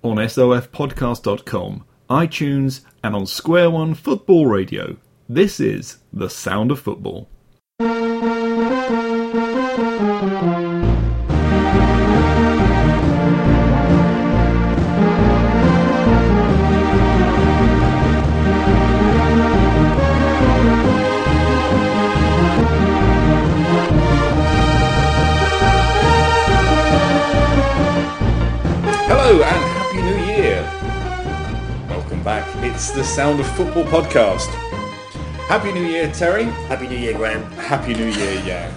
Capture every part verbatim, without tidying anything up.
on S O F podcast dot com, iTunes, and on Square One Football Radio. This is The Sound of Football. Hello and Happy New Year! Welcome back. It's the Sound of Football podcast. Happy New Year, Terry. Happy New Year, Graham. Happy New Year, yeah.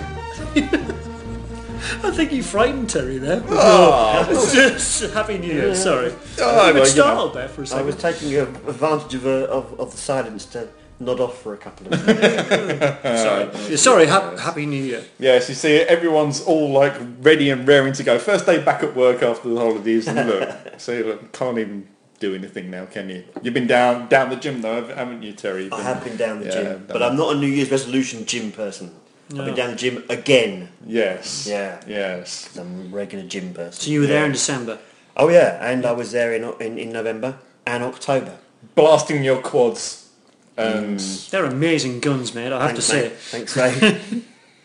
I think you frightened Terry there. Oh. Happy New Year, sorry. Oh, I well, was you know. startled there for a I second. was taking a, advantage of, a, of of the silence to nod off for a couple of minutes. Sorry, Yeah, sorry ha- Happy New Year. Yes, you see, everyone's all like ready and raring to go. First day back at work after the holidays, and look, see, look, can't even do anything now, can you? You've been down down the gym though, haven't you, Terry? You've I been- have been down the Yeah, gym, down but the- I'm not a New Year's resolution gym person. No. I've been down the gym again. Yes. Yeah. Yes. I'm a regular gym person. So you were there Yeah. in December. Oh yeah, and I was there in in, in November and October. Blasting your quads. And They're amazing guns, mate, I have Thanks, to say. mate. Thanks, mate.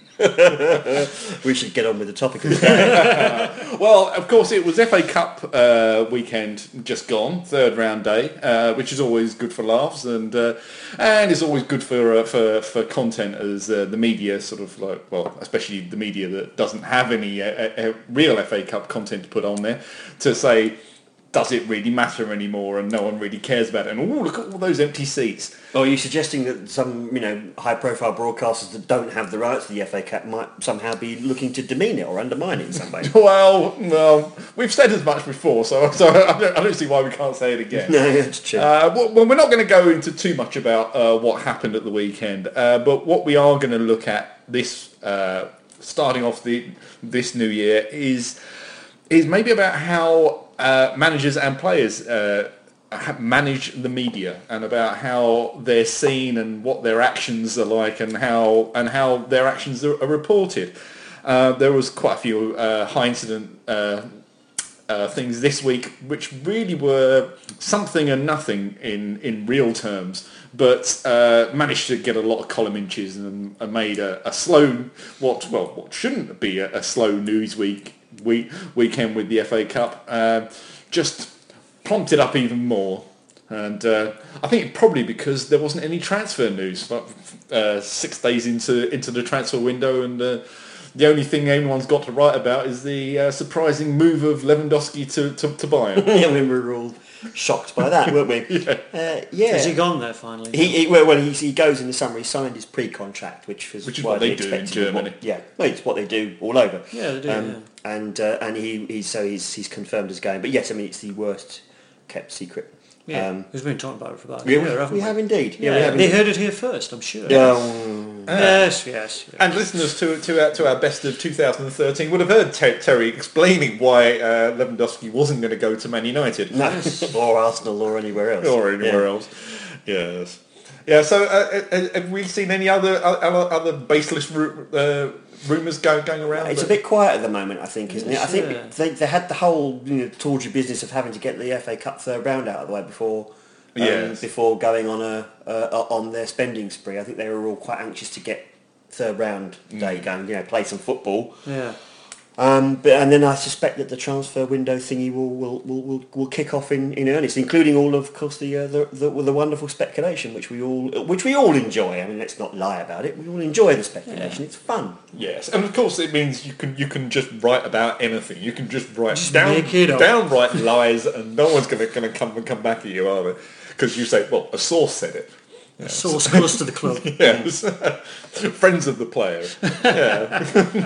We should get on with the topic of the day. well, of course, it was F A Cup uh, weekend just gone, third round day, uh, which is always good for laughs, and uh, and it's always good for uh, for for content as uh, the media sort of like, well, especially the media that doesn't have any uh, uh, real F A Cup content to put on there, to say, does it really matter anymore, and no one really cares about it, and oh, look at all those empty seats. Or are you suggesting that some, you know, high-profile broadcasters that don't have the rights to the F A Cup might somehow be looking to demean it or undermine it in some way? Well, well, we've said as much before, so, so I, don't, I don't see why we can't say it again. No, that's true. Uh, well, well, we're not going to go into too much about uh, what happened at the weekend, uh, but what we are going to look at this, uh, starting off the this new year, is is maybe about how uh, managers and players uh, ha- manage the media, and about how they're seen and what their actions are like, and how and how their actions are, are reported. Uh, there was quite a few uh, high incident uh, uh, things this week, which really were something and nothing in, in real terms, but uh, managed to get a lot of column inches and, and made a, a slow, what well, what shouldn't be a, a slow news week, week weekend with the F A Cup, uh, just plumped it up even more. And uh, I think probably because there wasn't any transfer news, like, uh, six days into into the transfer window, and uh, the only thing anyone's got to write about is the uh, surprising move of Lewandowski to, to, to Bayern. Yeah, we were all shocked by that, weren't we? Yeah. Uh, yeah. Has he gone there finally? He, he well, well he, he goes in the summer. He signed his pre-contract, which was Which is what widely they do in expected. Germany. What- yeah, well, it's what they do all over. Yeah, they do, Um, yeah. And uh, and he he's so he's he's confirmed as going. But yes, I mean it's the worst kept secret. Yeah, Um, we've been talking about it for about a we, year, haven't we we? have indeed. Yeah, Yeah, we have they indeed. heard it here first, I'm sure. Yeah, um, Yes, yes, yes. And listeners to to our, to our best of two thousand thirteen would have heard Ter- Terry explaining why uh, Lewandowski wasn't going to go to Man United. no, or Arsenal or anywhere else. Or anywhere Yeah. else. Yes. Yeah, so uh, uh, have we seen any other other, other baseless ru- uh, rumours going, going around? It's a that- bit quiet at the moment, I think, isn't it? I Yeah. think they, they had the whole you know, tawdry business of having to get the F A Cup third round out of the way before um, Yes. before going on a uh, on their spending spree. I think they were all quite anxious to get third round day Mm. going, you know, play some football. Yeah. Um, but and then I suspect that the transfer window thingy will will, will, will, will kick off in, in earnest, including all of course the, uh, the the the wonderful speculation which we all which we all enjoy. I mean, let's not lie about it. We all enjoy the speculation. Yeah. It's fun. Yes, and of course it means you can you can just write about anything. You can just write Just down make it up. downright lies, and no one's going to going to come and come back at you, are they? Because you say, well, a source said it. Yes. Source close to the club. Yes, friends of the player. Yeah.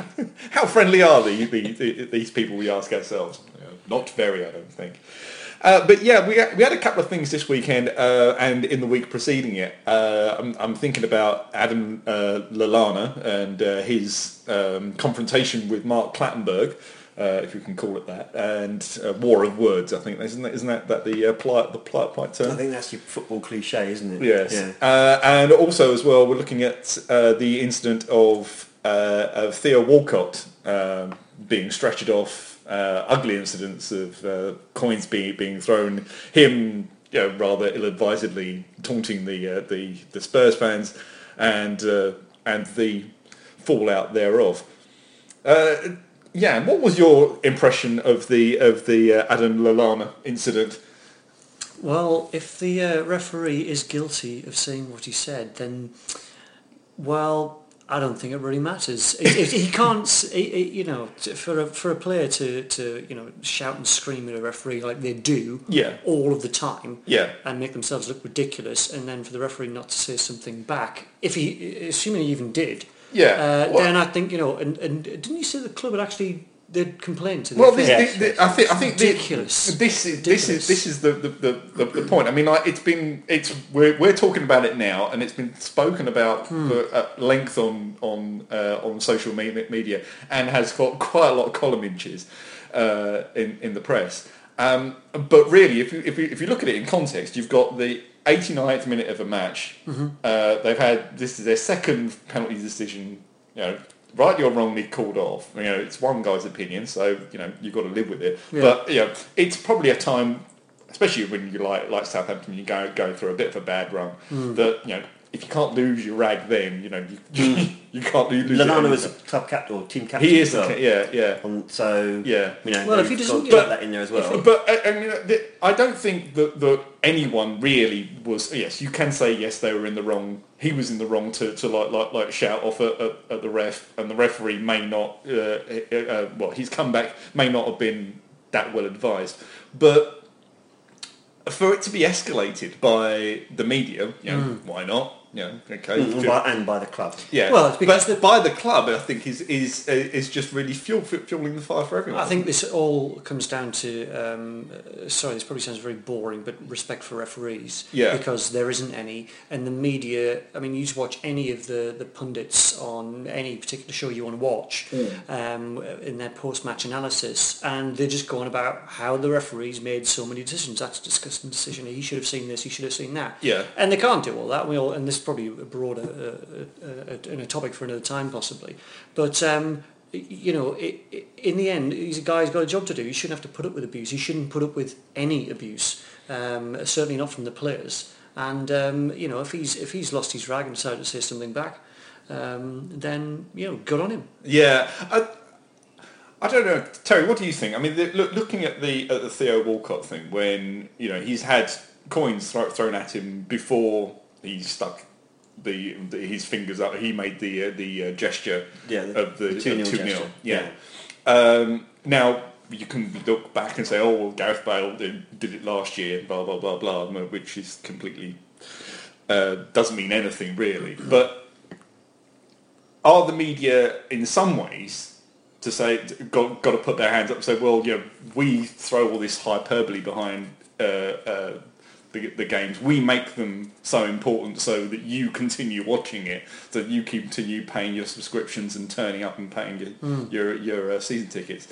How friendly are the, the, the, these people? We ask ourselves. Yeah, not very, I don't think. Uh, but yeah, we had, we had a couple of things this weekend, uh, and in the week preceding it. Uh, I'm, I'm thinking about Adam uh, Lallana and uh, his um, confrontation with Mark Clattenburg. Uh, if you can call it that, and uh, war of words. I think isn't that isn't that, that the uh, polite the polite, polite term? I think that's your football cliche, isn't it? Yes, Yeah. uh, and also as well, we're looking at uh, the incident of uh, of Theo Walcott um, being stretchered off uh, ugly incidents of uh, coins being being thrown, him you know, rather ill-advisedly taunting the uh, the the Spurs fans, and uh, and the fallout thereof. Uh, yeah, what was your impression of the of the uh, Adam Lallana incident? Well, if the uh, referee is guilty of saying what he said, then, well, I don't think it really matters. It, it, he can't, he, he, you know, for a, for a player to, to, you know, shout and scream at a referee like they do Yeah. all of the time Yeah. and make themselves look ridiculous, and then for the referee not to say something back, if he, assuming he even did, Yeah. uh, Well- then I think, you know, and, and didn't you say the club had actually they'd complained to the Well, F A? this, Yeah. this, this, I think I think Ridiculous. This, this is Ridiculous. this is this is the the, the, the, the point. I mean, like it's been it's we're we're talking about it now, and it's been spoken about Hmm. for at length on on uh, on social me- media, and has got quite a lot of column inches uh, in in the press. Um, but really, if you if you if you look at it in context, you've got the eighty-ninth minute of a match. Mm-hmm. Uh, they've had this is their second penalty decision. You know. Rightly or wrongly called off. You know, it's one guy's opinion, so you know you've got to live with it. Yeah. But you know, it's probably a time, especially when you like like Southampton, you go go through a bit of a bad run. Mm. That you know, if you can't lose your rag, then you know you, you can't lose. it Lallana any was a time. club captain or team captain. He is. as well. The, yeah, yeah. Um, so Yeah. you know, Well, if he they've doesn't- got but- that in there as well. But uh, and, you know, the, I don't think that, that anyone really was. Yes, you can say yes, they were in the wrong. He was in the wrong to, to like like like shout off at, at, at the ref, and the referee may not. Uh, uh, uh, well, his comeback may not have been that well advised, but for it to be escalated by the media, you know, why not? You know, okay. Mm, and, by, and by the club. Yeah, Well, it's because but by the club, I think is is is just really fuel, fueling the fire for everyone. I think this all comes down to, um, uh, sorry, this probably sounds very boring, but respect for referees. Yeah. Because there isn't any. And the media, I mean, you just watch any of the, the pundits on any particular show you want to watch um, in their post-match analysis, and they're just going about how the referees made so many decisions. That's a disgusting decision. He should have seen this, he should have seen that. Yeah. And they can't do all that. We all, and this is probably a broader uh, uh, uh, a topic for another time, possibly. But... Um, you know, it, it, in the end, he's a guy who's got a job to do. He shouldn't have to put up with abuse. He shouldn't put up with any abuse, um, certainly not from the players. And um, you know, if he's if he's lost his rag and decided to say something back, um, then you know, good on him. Yeah, I, I don't know, Terry. What do you think? I mean, the, look, looking at the at the Theo Walcott thing, when you know he's had coins thro- thrown at him before he stuck the, the his fingers up. He made the uh, the uh, gesture Yeah, the- of the, the two nil two nil. gesture. Yeah. Um, now you can look back and say, oh, well, Gareth Bale did, did it last year, blah blah blah blah, which is completely uh, doesn't mean anything really. But are the media in some ways to say got got to put their hands up and say, well, you know, we throw all this hyperbole behind uh, uh, the, the games. We make them so important so that you continue watching it, so that you continue paying your subscriptions and turning up and paying your Mm. your, your uh, season tickets.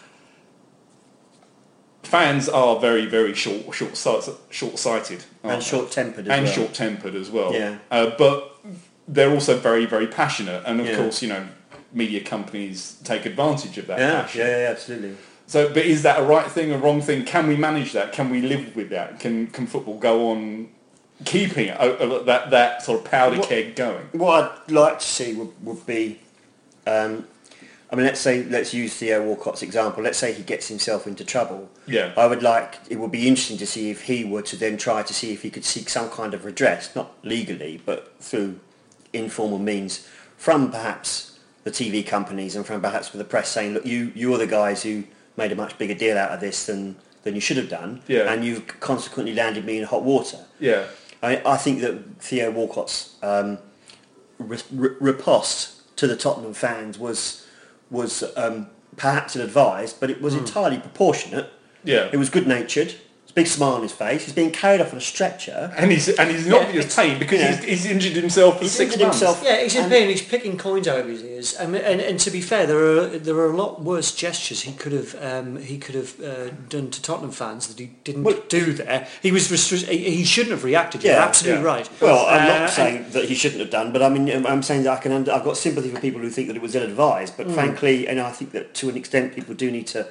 Fans are very, very short, short, short-sighted, And aren't they? short-tempered as and well. short-tempered as well. Yeah. Uh, but they're also very, very passionate, and of Yeah. course, you know, media companies take advantage of that Yeah, passion. yeah, yeah, absolutely. So, but is that a right thing, a wrong thing? Can we manage that? Can we live with that? Can can football go on keeping uh, uh, that that sort of powder What- keg going? What I'd like to see would, would be, um, I mean, let's say, let's use Theo Walcott's example. Let's say he gets himself into trouble. Yeah. I would like, it would be interesting to see if he were to then try to see if he could seek some kind of redress, not legally, but through informal means, from perhaps the T V companies and from perhaps with the press saying, look, you, you are the guys who made a much bigger deal out of this than, than you should have done. Yeah. And you've consequently landed me in hot water. Yeah. I, I think that Theo Walcott's um, re- re- riposte to the Tottenham fans was was um, perhaps ill-advised, but it was entirely proportionate. Yeah. It was good-natured. There's a big smile on his face. He's being carried off on a stretcher. And he's and he's not Yeah, in it's- pain because yeah. he's, he's injured himself for He's six injured months. himself. Yeah, he's in And- pain. He's picking coins out of his ears. I mean, and, and to be fair, there are there are a lot worse gestures he could have um, he could have uh, done to Tottenham fans that he didn't Well- do there. He was restri- he, he shouldn't have reacted. You're Yeah, absolutely yeah. right. Well, I'm Uh, not saying that he shouldn't have done, but I mean, I'm saying that I can. Under, I've got sympathy for people who think that it was ill-advised. But frankly, and I think that to an extent, people do need to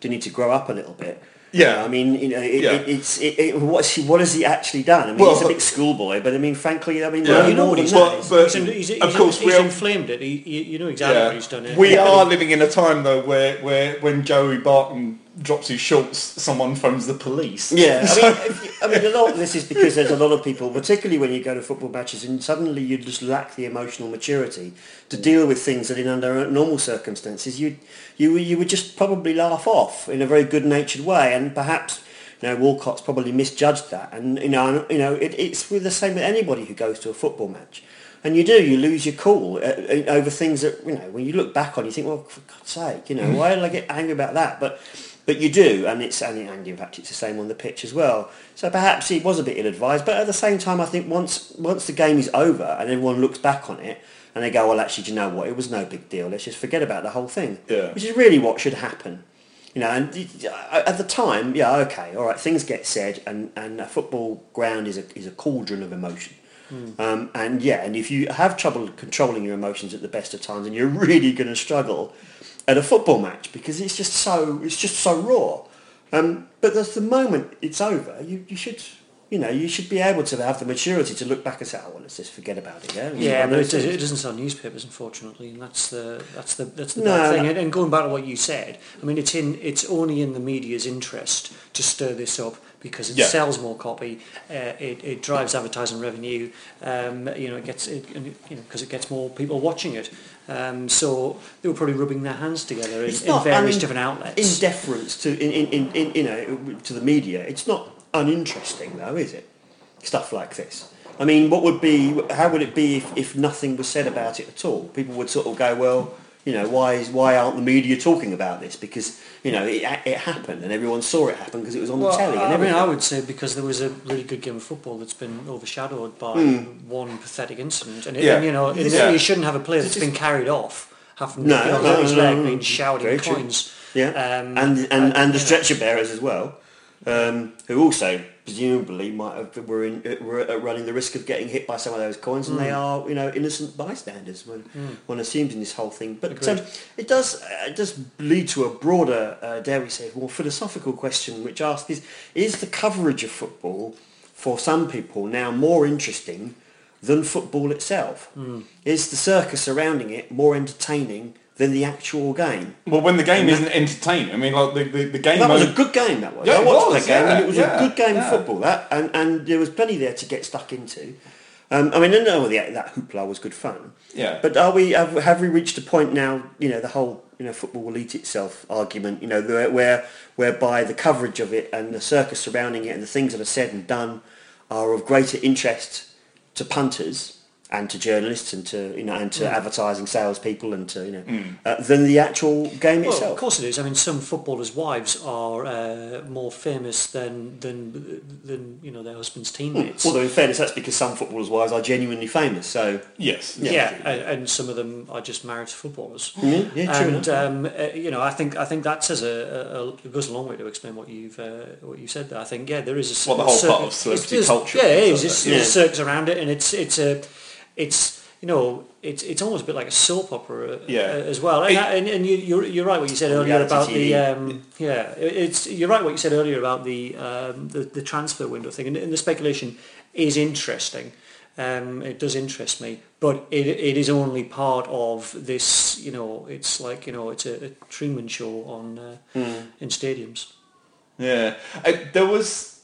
do need to grow up a little bit. Yeah. I mean, you know, it, Yeah. it, it's it, it, what's he, what has he actually done? I mean, Well, he's a big schoolboy, but I mean, frankly, I mean, Yeah. no You know more what than he's that. done. But- but he's, in, he's, of he's, course, he's we're- inflamed it. He, you, you know exactly what he's done. We Yeah. are living in a time though where, where when Joey Barton drops his shorts, someone phones the police. Yeah, I mean, if you, I mean, a lot of this is because there's a lot of people, particularly when you go to football matches, and suddenly you just lack the emotional maturity to deal with things that, in under normal circumstances, you you you would just probably laugh off in a very good-natured way, and perhaps. You know, Walcott's probably misjudged that, and you know, you know, it, it's with the same with anybody who goes to a football match, and you do, you lose your cool uh, uh, over things that, you know, when you look back on, you think, well, for God's sake, you know, why did I get angry about that? But but you do, and it's and, and in fact it's the same on the pitch as well. So perhaps he was a bit ill-advised, but at the same time, I think once once the game is over and everyone looks back on it and they go, well, actually, do you know what? It was no big deal. Let's just forget about the whole thing. Yeah. Which is really what should happen. You know, and at the time, yeah, okay, all right, things get said, and, and a football ground is a is a cauldron of emotion. Mm. Um, and yeah, and if you have trouble controlling your emotions at the best of times, and you're really going to struggle at a football match because it's just so it's just so raw. Um, but the, the moment it's over, you, you should you know you should be able to have the maturity to look back and say, oh well, let's just forget about it. Yeah, Yeah, but it, does, it doesn't sell newspapers, unfortunately, and that's the that's the that's the No, bad thing. no. And, and going back to what you said, I mean, it's in it's only in the media's interest to stir this up because it Yeah. sells more copy, uh, it it drives advertising revenue. Um, you know, it gets it, and it, you know because it gets more people watching it. Um, so they were probably rubbing their hands together in, It's in not, I various mean, different outlets. In deference to in, in, in, in you know to the media, it's not uninteresting though, is it? Stuff like this. I mean, what would be? How would it be if, if nothing was said about it at all? People would sort of go, well, you know, why is why aren't the media talking about this? Because you know it, it happened and everyone saw it happen because it was on Well, the telly. And I mean, everything. I would say because there was a really good game of football that's been overshadowed by Mm. one pathetic incident, and, it, Yeah. and you know, and Yeah. you shouldn't have a player that's been carried off, having No, you know, no, his no, leg no, being no. shouting Very true. coins. Yeah, Um, and and and, and the you know. stretcher bearers as well, um, who also presumably might have were in were uh, running the risk of getting hit by some of those coins, and they Mm. are you know innocent bystanders. When one assumes in this whole thing, but Agreed. um, it does uh, it does lead to a broader, uh, dare we say, more philosophical question, which asks: is is the coverage of football for some people now more interesting than football itself? Mm. Is the circus surrounding it more entertaining than the actual game? Well, when the game isn't entertaining, I mean, like the the, the game. That was a mode- good game. That was. Yeah, I it watched was, that game, yeah, and it was yeah, a good game yeah. of football. That and, and there was plenty there to get stuck into. Um, I mean, I know the, that hoopla was good fun. Yeah. But are we have, have we reached a point now? You know, the whole you know football will eat itself argument. You know, where, where whereby the coverage of it and the circus surrounding it and the things that are said and done are of greater interest to punters and to journalists and to you know and to Mm. advertising salespeople and to you know Mm. uh, than the actual game Well, itself. of course it is. I mean, some footballers' wives are uh, more famous than than than you know their husbands' teammates. Although in fairness, that's because some footballers' wives are genuinely famous. So Yes. yeah, yeah. and, and some of them are just married to footballers. yeah, yeah true And enough. um, uh, you know, I think I think that says a, a, a it goes a long way to explain what you've uh, what you said there. I think yeah, there is a Well, the whole certain- part of celebrity it's- culture Yeah, it and is. stuff It's, like There's that. circus around it, and it's it's a it's you know it's it's almost a bit like a soap opera uh, Yeah. as well. And, It- and, and you, you're you're right what you said Or earlier reality about T the V. um, yeah it- it's you're right what you said earlier about the um, the, the transfer window thing, and, and the speculation is interesting. Um, it does interest me, but it it is only part of this. You know, it's like you know, it's a, a Truman Show on uh, Mm. in stadiums. Yeah, uh, there was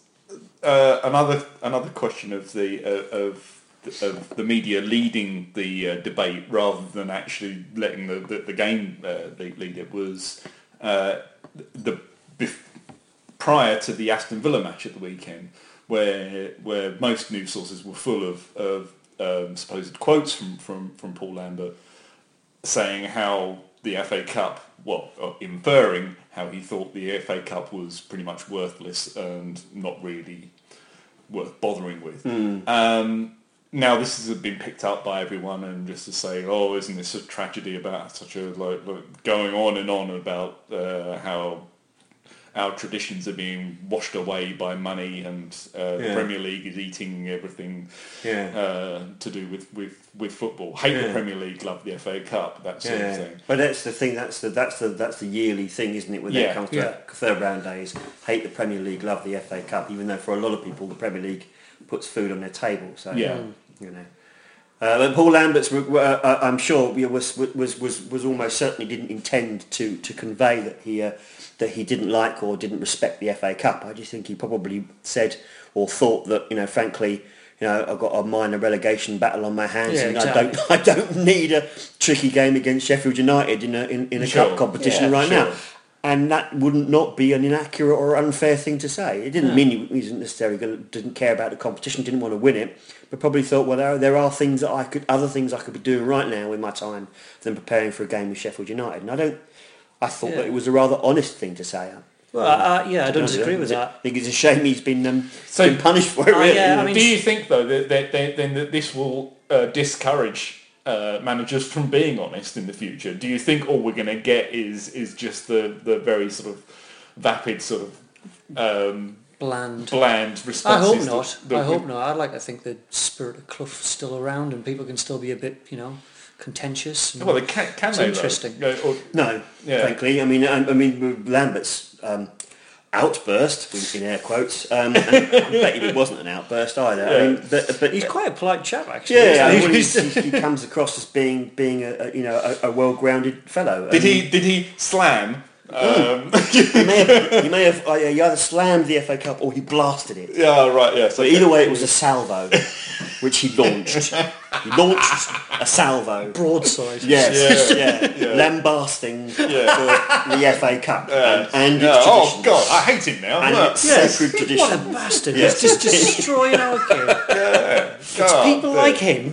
uh, another another question of the uh, of of the media leading the uh, debate rather than actually letting the the, the game uh, lead, lead it was uh, the bef- prior to the Aston Villa match at the weekend, where where most news sources were full of of um, supposed quotes from, from, from Paul Lambert saying how the F A Cup, well, uh, inferring how he thought the F A Cup was pretty much worthless and not really worth bothering with. Mm. Um, now this has been picked up by everyone, and just to say, oh, isn't this a tragedy about such a like, like going on and on about uh, how our traditions are being washed away by money, and uh, the Yeah. Premier League is eating everything Yeah. uh, to do with, with, with football. Hate the Yeah. Premier League, love the F A Cup, that sort of Yeah, thing. but that's the thing. That's the that's the that's the yearly thing, isn't it? When Yeah, it comes to yeah. third round days, hate the Premier League, love the F A Cup. Even though for a lot of people, the Premier League puts food on their table. So Yeah. you know. Uh, but Paul Lambert's, uh, I'm sure, was was was was almost certainly didn't intend to to convey that he uh, that he didn't like or didn't respect the F A Cup. I just think he probably said or thought that, you know, frankly, you know, I've got a minor relegation battle on my hands, Yeah, and exactly. I don't I don't need a tricky game against Sheffield United in a in, in a Sure. cup competition Yeah, right sure. now. And that wouldn't not be an inaccurate or unfair thing to say. It didn't mean he wasn't necessarily going to, didn't care about the competition, didn't want to win it, but probably thought, well, there are, there are things that I could, other things I could be doing right now in my time than preparing for a game with Sheffield United. And I don't, I thought Yeah. that it was a rather honest thing to say. Well, uh, yeah, I don't disagree with I that. think it's a shame he's been, um, So- been punished for it. Uh, Really. yeah, I you know. mean- Do you think, though, that, that, that, then that this will uh, discourage uh, managers from being honest in the future? Do you think all we're going to get is is just the, the very sort of vapid, sort of um, Bland. bland I responses? hope not. that- that I hope we- not. I'd like to think the spirit of Clough's still around and people can still be a bit, you know, contentious. And Well, they can, can It's they, interesting. though? Uh, or- No, Yeah. frankly, I mean, I, I mean, with Lambert's um, outburst, in air quotes, um, and I bet you it wasn't an outburst either. I Yeah. mean, but, but He's quite a polite chap, actually. yeah, I isn't mean, he? he's, he's, he comes across as being being a, a you know a, a well-grounded fellow. Did Um, he did he slam? Um, He may have, he may have uh, he either slammed the F A Cup or he blasted it. yeah, right. Yes. But either way, it was a salvo, which he launched. He launched a salvo. Broadside. Yes, Yeah, yeah, yeah. lambasting Yeah. for the F A Cup Yeah. and, and its Yeah, oh traditions. God, I hate him now. And Look. its Yes. sacred What a tradition. bastard. Yes. He's just destroying our game. Yeah. It's God, people yeah. like him.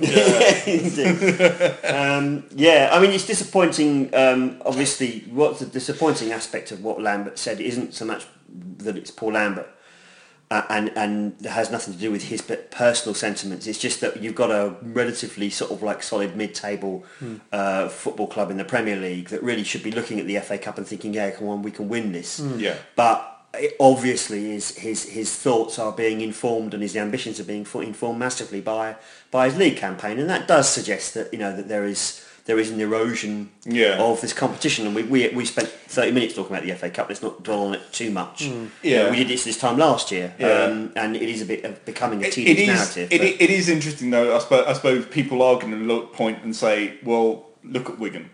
Indeed. um, yeah, I mean, it's disappointing. Um, obviously, what's the disappointing aspect of what Lambert said isn't so much that it's Paul Lambert, uh, and and it has nothing to do with his pe- personal sentiments. It's just that you've got a relatively sort of like solid mid-table uh, football club in the Premier League that really should be looking at the F A Cup and thinking, yeah, come on, we can win this. Yeah. But it obviously is his his thoughts are being informed and his ambitions are being fo- informed massively by by his league campaign, and that does suggest that, you know, that there is there is an erosion Yeah. of this competition. And we, we we spent thirty minutes talking about the F A Cup. Let's not dwell on it too much. You Yeah. know, we did this this time last year, Yeah. um, and it is a bit of becoming a It, tedious it is. narrative. It, but- it is interesting though. I suppose, I suppose people are going to look point and say, "Well, look at Wigan.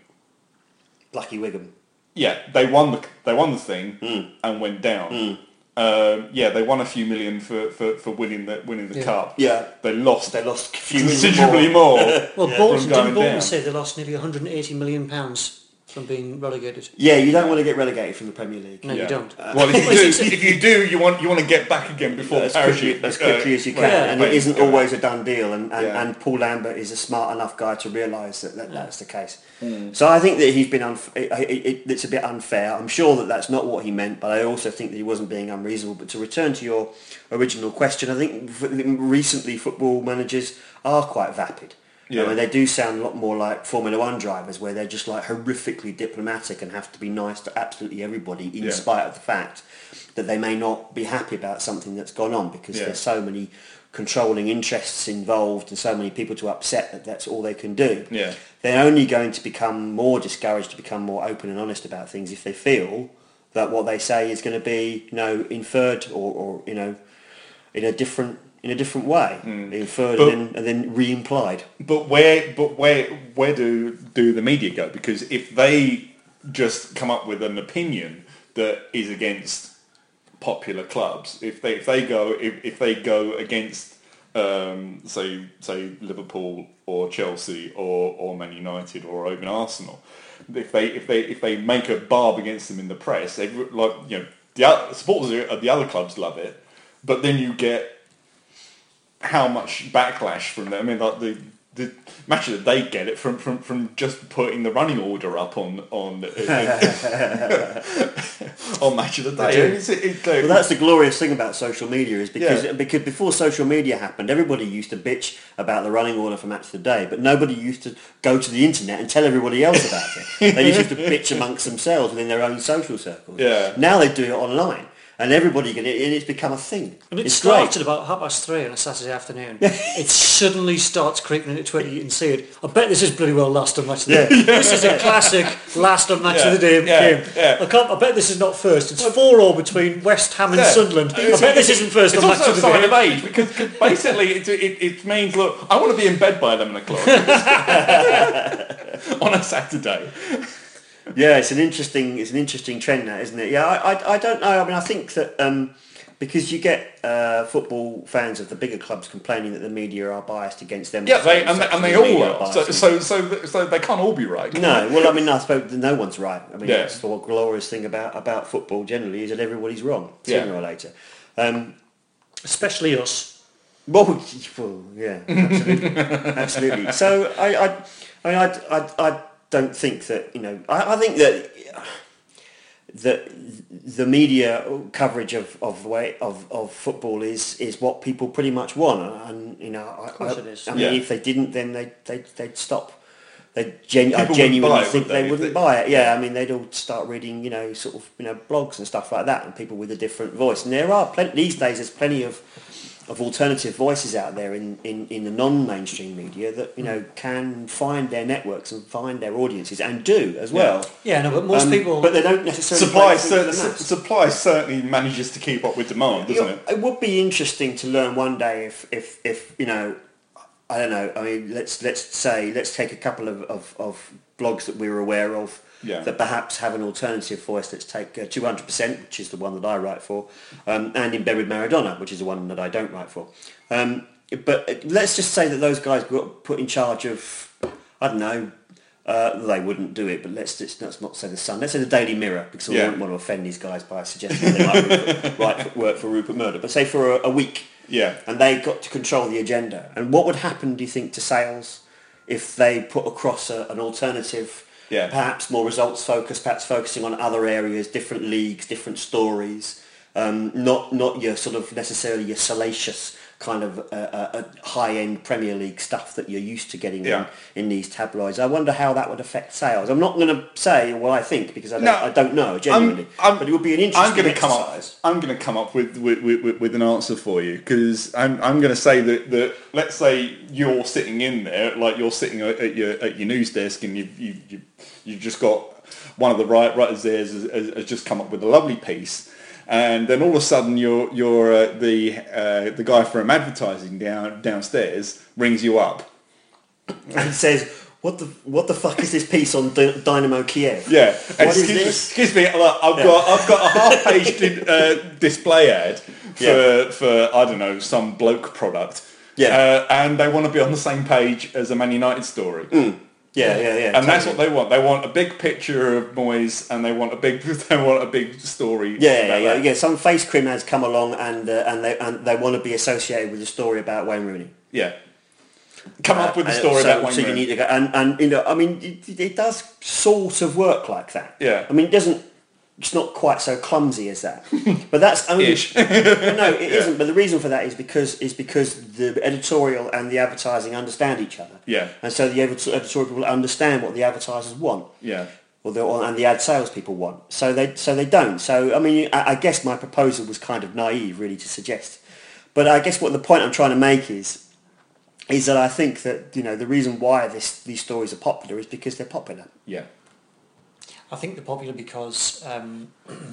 Lucky Wigan. Yeah, they won the they won the thing Mm. and went down. Um, yeah, they won a few million for, for, for winning the winning the Yeah. cup. Yeah, They lost they lost a few considerably more. more. Well, Yeah. Bolton, From going didn't Bolton down. say they lost nearly one hundred eighty million pounds from being relegated? Yeah, you don't want to get relegated from the Premier League. No, Yeah. you don't. Well, if you do, if you do, you want you want to get back again before as the quickly, parachute as quickly uh, as you can, yeah. and it isn't go. always a done deal. And, and, Yeah. and Paul Lambert is a smart enough guy to realise that, that that's the case. Hmm. So I think that he's been unf- it, it, it, it's a bit unfair. I'm sure that that's not what he meant, but I also think that he wasn't being unreasonable. But to return to your original question, I think f- recently football managers are quite vapid. Yeah. I mean, they do sound a lot more like Formula One drivers, where they're just like horrifically diplomatic and have to be nice to absolutely everybody, in Yeah. spite of the fact that they may not be happy about something that's gone on, because Yeah. there's so many controlling interests involved and so many people to upset that that's all they can do. Yeah. They're only going to become more discouraged, to become more open and honest about things, if they feel that what they say is going to be, you know, inferred or, or you know, in a different in a different way, inferred But- and then, and then re-implied. But where, but where, where do do the media go? Because if they just come up with an opinion that is against popular clubs, if they if they go if, if they go against um, say say Liverpool or Chelsea or, or Man United or even Arsenal, if they if they if they make a barb against them in the press, they, like you know the other, supporters of the other clubs love it, but then you get how much backlash from them. I mean, like the the match of the day get it from, from, from just putting the running order up on on on match of the day. It's, it's, well, that's the glorious thing about social media is because yeah. because before social media happened, everybody used to bitch about the running order for match of the day, but nobody used to go to the internet and tell everybody else about it. They used to bitch amongst themselves within their own social circles. Yeah. Now they do it online. And everybody can, and it's become a thing. And it it's started great. about half past three on a Saturday afternoon. It suddenly starts creeping into twenty. You can see it. I bet this is bloody well last on match of the day. Yeah. This is a classic last on match yeah. of the day yeah. game. Yeah. I can't. I bet this is not first. It's four all between West Ham and yeah. Sunderland. I bet this isn't first it's on match of the day. It's also a day. sign of age because, because basically it, it, it means look, I want to be in bed by eleven o'clock on a Saturday. Yeah, it's an interesting, it's an interesting trend now, isn't it? Yeah, I, I, I don't know. I mean, I think that um, because you get uh, football fans of the bigger clubs complaining that the media are biased against them. Yeah, they and, they, and they all are. So, so, so, so they can't all be right. No, well, I mean, I suppose no one's right. I mean, yeah. that's the glorious thing about, about football generally is that everybody's wrong sooner yeah. or later. Um, Especially us. Well, well yeah, absolutely, absolutely. So I, I, I mean, I, I, I don't think that you know. I, I think that that the media coverage of of way of, of football is is what people pretty much want, and you know, I, of course I, it is. I mean, yeah. if they didn't, then they they they'd stop. They genu- I genuinely it, think would they, they, wouldn't they, buy it. Yeah, I mean, they'd all start reading, you know, sort of, you know, blogs and stuff like that, and people with a different voice. And there are plenty these days. There's plenty of of alternative voices out there in, in, in the non-mainstream media that you know can find their networks and find their audiences and do as well. Yeah, no, but most um, people. But they don't necessarily. Supply, cer- supply certainly manages to keep up with demand, doesn't you know, it? It would be interesting to learn one day if if, if you know. I don't know. I mean, let's let's say let's take a couple of, of, of blogs that we're aware of yeah. that perhaps have an alternative voice. Let's take uh, two hundred percent, which is the one that I write for, um, and In Bed with Maradona, which is the one that I don't write for. Um, but let's just say that those guys got put in charge of, I don't know, uh, they wouldn't do it, but let's just let's not say the Sun. Let's say the Daily Mirror, because I yeah. wouldn't want to offend these guys by suggesting they might write work for Rupert Murdoch. But say for a, a week. Yeah. And they got to control the agenda. And what would happen, do you think, to sales if they put across a, an alternative, yeah. perhaps more results focused, perhaps focusing on other areas, different leagues, different stories, um, not not your sort of necessarily your salacious kind of uh, uh, high-end Premier League stuff that you're used to getting yeah. in, in these tabloids. I wonder how that would affect sales. I'm not going to say what I think because I don't, no, I don't know genuinely. I'm, I'm, but it would be an interesting I'm gonna exercise. Come up, I'm going to come up with, with, with, with an answer for you because I'm, I'm going to say that, that let's say you're sitting in there, like you're sitting at your at your news desk and you've you, you, you've just got one of the writers there has, has just come up with a lovely piece. And then all of a sudden, you're you're uh, the uh, the guy from advertising down downstairs rings you up and says, "What the what the fuck is this piece on D- Dynamo Kiev? Yeah, what excuse, is this? Excuse me, look, I've yeah. got I've got a half page uh, display ad for yeah. for I don't know some bloke product. Yeah, uh, and they want to be on the same page as a Man United story. Mm. Yeah, yeah, yeah. And totally. that's what they want. They want a big picture of Moyes, and they want a big, they want a big story. Yeah, yeah, yeah, that. yeah. Some face cream ads come along, and uh, and they and they want to be associated with a story about Wayne Rooney. Yeah. Come uh, up with a story so, about Wayne so Rooney. you need to go, and and you know, I mean, it, it does sort of work like that. Yeah. I mean, it doesn't. It's not quite so clumsy as that, but that's only Ish. no, it yeah. isn't. But the reason for that is because is because the editorial and the advertising understand each other. Yeah, and so the editorial people understand what the advertisers want. Yeah, or the, or, and the ad sales people want. So they so they don't. So I mean, I, I guess my proposal was kind of naive, really, to suggest. But I guess what the point I'm trying to make is is that I think that you know the reason why this these stories are popular is because they're popular. Yeah. I think they're popular because um,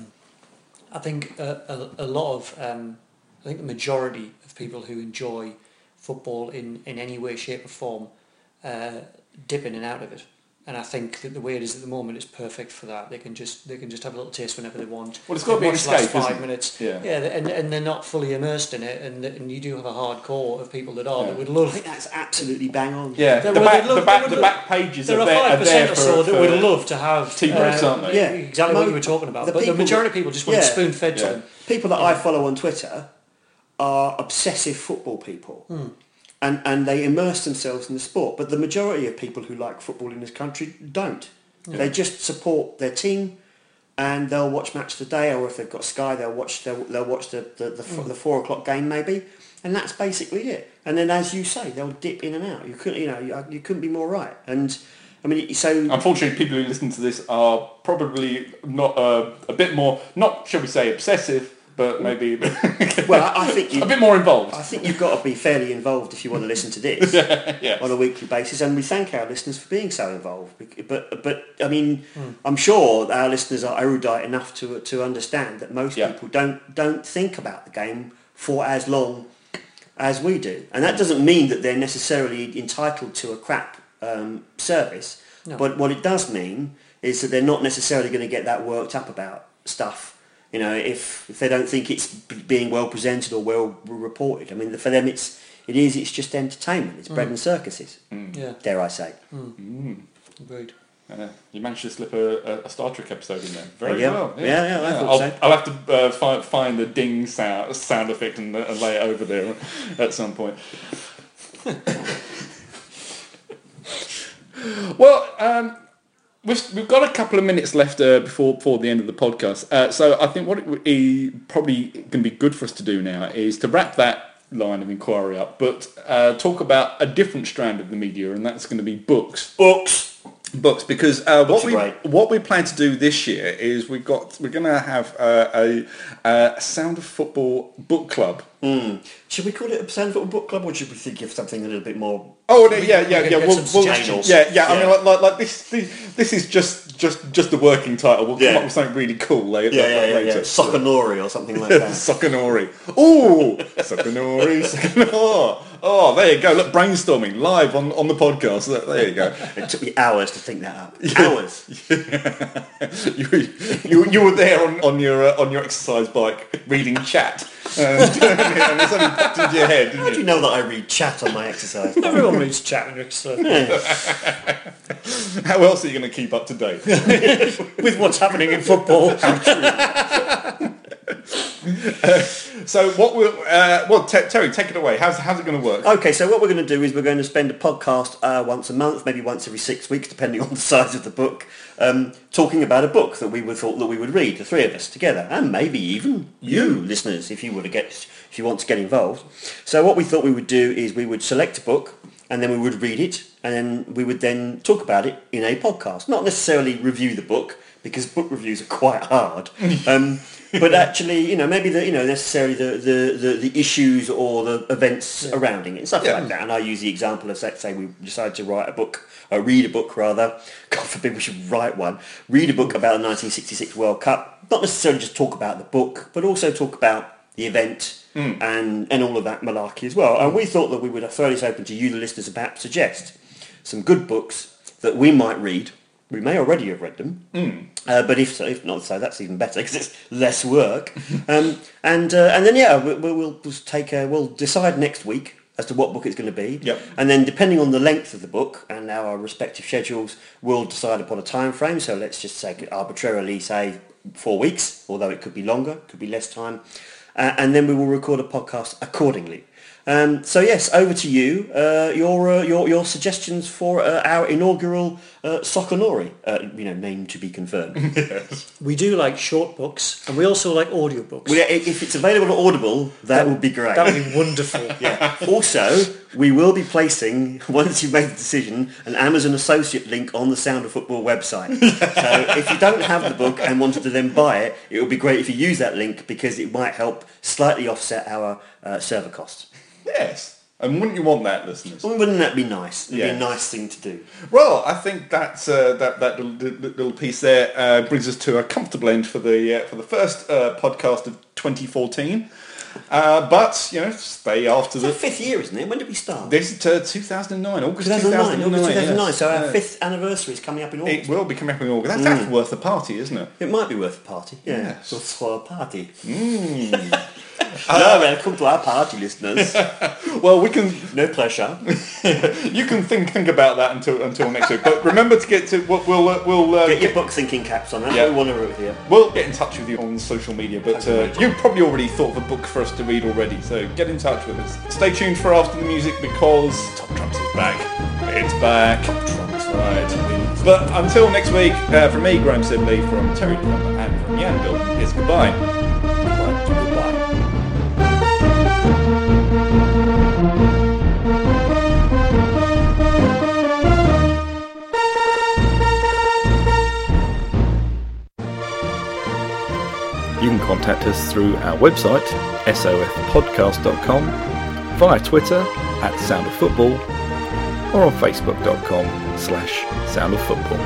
I think a, a, a lot of, um, I think the majority of people who enjoy football in, in any way, shape or form uh, dip in and out of it. And I think that the way it is at the moment is perfect for that. They can just they can just have a little taste whenever they want. Well, it's got to be an escape, last five isn't it? minutes. Yeah, yeah, and and they're not fully immersed in it, and and you do have a hardcore of people that are yeah. that would love. I think that's absolutely bang on. Yeah, There the were- back, they'd love- the back, they the would back pages There are are there, five are there percent or for, so that for would love to have tea breaks, aren't they? Yeah, exactly Mo- what you were talking about. the But the people majority that- of people just want yeah. it spoon fed to Yeah. them. People that Yeah. I follow on Twitter are obsessive football people. Hmm. and, and they immerse themselves in the sport. But the majority of people who like football in this country don't. Yeah. They just support their team, and they'll watch Match of the Day, or if they've got Sky, they'll watch they'll, they'll watch the the, the, mm. the four o'clock game maybe, and that's basically it. And then, as you say, they'll dip in and out. You couldn't, you know, you, you couldn't be more right. And I mean, so unfortunately, people who listen to this are probably not uh, a bit more, not shall we say, obsessive. But maybe well, I think you, a bit more involved. I think you've got to be fairly involved if you want to listen to this yeah, yes. on a weekly basis, and we thank our listeners for being so involved. But but I mean, mm. I'm sure our listeners are erudite enough to to understand that most yeah. people don't don't think about the game for as long as we do, and that doesn't mean that they're necessarily entitled to a crap um, service. No. But what it does mean is that they're not necessarily going to get that worked up about stuff. You know, if, if they don't think it's being well presented or well reported, I mean, for them, it's it is it's just entertainment. It's bread mm. and circuses. Mm. Yeah, dare I say? Mm. Mm. Agreed. Uh, you managed to slip a, a Star Trek episode in there. Very oh, yeah. well. Yeah, yeah, yeah I yeah. thought I'll, so. I'll have to uh, find, find the ding sound, sound effect and, uh, and lay it over there at some point. Well, um, we've, we've got a couple of minutes left uh, before before the end of the podcast. Uh, so I think what it is probably going to be good for us to do now is to wrap that line of inquiry up, but uh, talk about a different strand of the media, and that's going to be books. Books. Books, because uh, what we great. what we plan to do this year is we've got we're going to have uh, a, a Sound of Football book club. Mm. Should we call it a Sound of Football book club, or should we think of something a little bit more? Oh no, yeah, yeah, yeah. We'll, we'll, yeah, yeah. yeah. I mean, like, like, like this, this, this is just, just, just the working title. We'll yeah. come up with something really cool later. Yeah, yeah, yeah, yeah. Sokanori or something like that. Sokanori. Ooh, Sokanori, Sokanori. Oh, there you go. Look, brainstorming live on, on the podcast. Look, there you go. It took me hours to think that up. Hours. you, you, you were there on, on your uh, on your exercise bike reading chat. And, and it's only popped into your head, didn't How do you know that I read chat on my exercise? Everyone reads chat on your exercise. Yeah. How else are you going to keep up to date? With what's happening in football. uh, so what will uh, well Ter- Terry, take it away. How's how's it going to work? Okay, so what we're going to do is we're going to spend a podcast uh, once a month, maybe once every six weeks, depending on the size of the book, um, talking about a book that we would thought that we would read, the three of us together, and maybe even you, you listeners, if you were to get if you want to get involved. So what we thought we would do is we would select a book, and then we would read it, and then we would then talk about it in a podcast. Not necessarily review the book, because book reviews are quite hard. Um, but actually, you know, maybe the you know necessarily the, the, the, the issues or the events yeah. surrounding it and stuff yeah. like that. And I use the example of, let's say, we decide to write a book, or read a book rather. God forbid we should write one. Read a book about the nineteen sixty-six World Cup. Not necessarily just talk about the book, but also talk about the event mm. and and all of that malarkey as well. And we thought that we would throw this open to you, the listeners, and perhaps suggest some good books that we might read. We may already have read them, mm. uh, but if so, if not so, that's even better because it's less work. um, and uh, and then yeah, we, we'll, we'll take a, we'll decide next week as to what book it's going to be, yep. and then depending on the length of the book and our respective schedules, we'll decide upon a time frame. So let's just say arbitrarily say four weeks, although it could be longer, could be less time, uh, and then we will record a podcast accordingly. Um, so yes, over to you. Uh, your uh, your your suggestions for uh, our inaugural uh, Sokanori, uh, you know, name to be confirmed. Yes. We do like short books, and we also like audiobooks. Well, if it's available on Audible, that, that would be great. That would be wonderful. Yeah. Also, we will be placing, once you've made the decision, an Amazon associate link on the Sound of Football website. So if you don't have the book and wanted to then buy it, it would be great if you use that link because it might help slightly offset our uh, server costs. Yes, and wouldn't you want that, listeners? Well, wouldn't that be nice? It'd yes. be a nice thing to do. Well, I think that's uh, that that little, little piece there uh, brings us to a comfortable end for the uh, for the first uh, podcast of twenty fourteen. Uh, but you know, stay after it's the our fifth year, isn't it? When did we start? This is uh, two thousand nine, August two thousand nine. August two thousand nine. Yes. So our yeah. fifth anniversary is coming up in August. It will be coming up in August. That's, mm. that's worth a party, isn't it? It might be worth a party. Yeah, yes. for a party. Mm. No, man, come to our party, listeners. Well, we can. No pressure. You can think think about that until until next week. But remember to get to we'll we'll, uh, we'll uh, Get your book thinking caps on. That's Yeah. what we want to root here. We'll get in touch with you on social media, but uh, Okay. you've probably already thought of a book for us to read already, so get in touch with us. Stay tuned for After the Music because Top Trumps is back. It's back. Top Trumps, right. But until next week, uh, from me, Graham Sibley, from Terry Plumber, and from Jan Bill, it's goodbye. Right, goodbye. You can contact us through our website, s o f podcast dot com, via Twitter at Sound of Football, or on facebook dot com slash Sound of Football.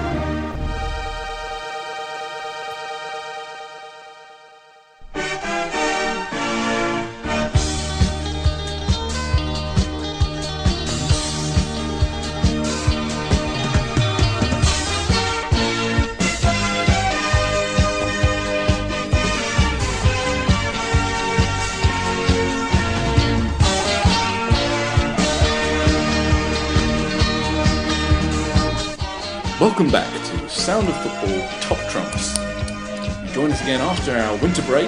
Welcome back to Sound of Football Top Trumps. You join us again after our winter break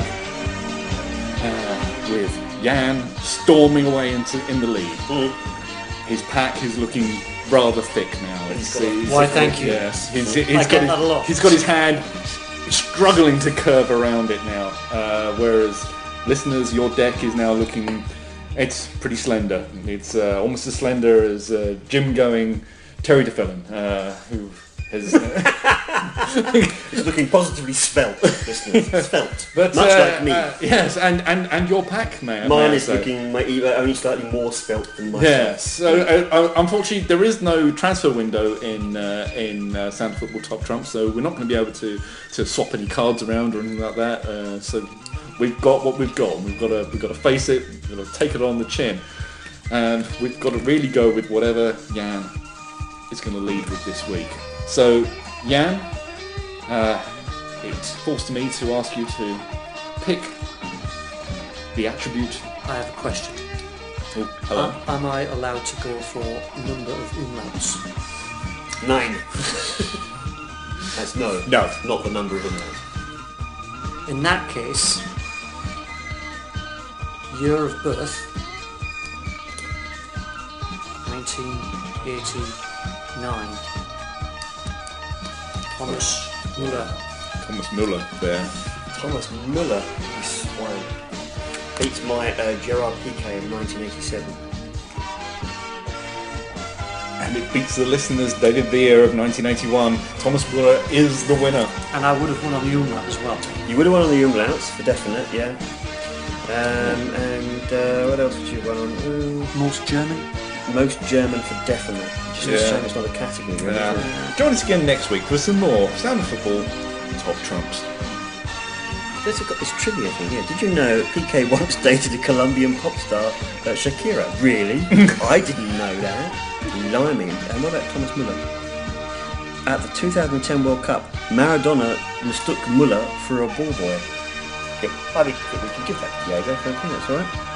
uh, with Jan storming away into in the lead. His pack is looking rather thick now. It's, it's- Why, thank you. Yes, he's, he's I got get his, that a lot. he's got his hand struggling to curve around it now. Uh, whereas listeners, your deck is now looking, it's pretty slender. It's uh, almost as slender as uh, gym going Terry DeFellon, uh, who has. It's looking positively svelte, listeners. Svelte. But Much uh, like me. uh, yes, and, and, and your pack, man. Mine man, is so- looking my, only slightly more svelte than myself. Yes. So uh, uh, unfortunately, there is no transfer window in uh, in uh, Sound Football Top Trump, so we're not going to be able to, to swap any cards around or anything like that. Uh, so we've got what we've got. We've got to we've got to face it. We've got to take it on the chin, and we've got to really go with whatever Jan is going to lead with this week. So Jan, uh, it falls to me to ask you to pick the attribute. I have a question. Oh, hello. Am, am I allowed to go for number of umlauts? Nine. That's no. No. Not the number of umlauts. In that case, year of birth, nineteen eighty-nine. Thomas Muller. Thomas Muller there. Thomas Muller, you swine. Beats my uh, Gerard Piqué in nineteen eighty-seven. And it beats the listeners' David Villa of nineteen eighty-one. Thomas Muller is the winner. And I would have won on the umlaut as well. You would have won on the umlauts, for definite, yeah. Um, and uh, what else would you won on? Ooh, Most German. most German for definite. Just a Yeah. shame it's not a category, really. Yeah. isn't it? Join us again next week for some more Sound of Football Top Trumps. There's a, got this trivia thing here. Did you know Piqué once dated a Colombian pop star, uh, Shakira? Really? I didn't know that. Blimey. And what about Thomas Muller? At the two thousand ten World Cup, Maradona mistook Muller for a ball boy. Yeah, I think we can give that to Diego, I think that's alright.